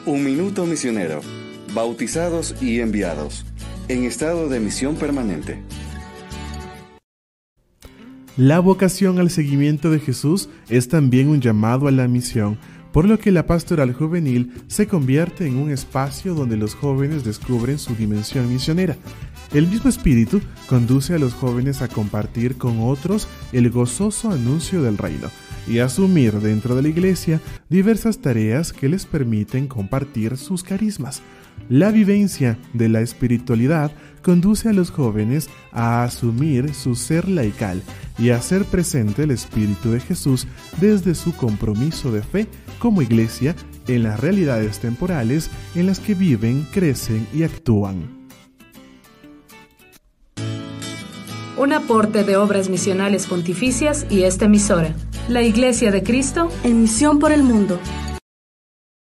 Un minuto misionero. Bautizados y enviados. En estado de misión permanente. La vocación al seguimiento de Jesús es también un llamado a la misión, por lo que la pastoral juvenil se convierte en un espacio donde los jóvenes descubren su dimensión misionera. El mismo espíritu conduce a los jóvenes a compartir con otros el gozoso anuncio del reino y a asumir dentro de la iglesia diversas tareas que les permiten compartir sus carismas. La vivencia de la espiritualidad conduce a los jóvenes a asumir su ser laical y a hacer presente el Espíritu de Jesús desde su compromiso de fe como iglesia en las realidades temporales en las que viven, crecen y actúan. Un aporte de Obras Misionales Pontificias y esta emisora, la Iglesia de Cristo, en misión por el mundo.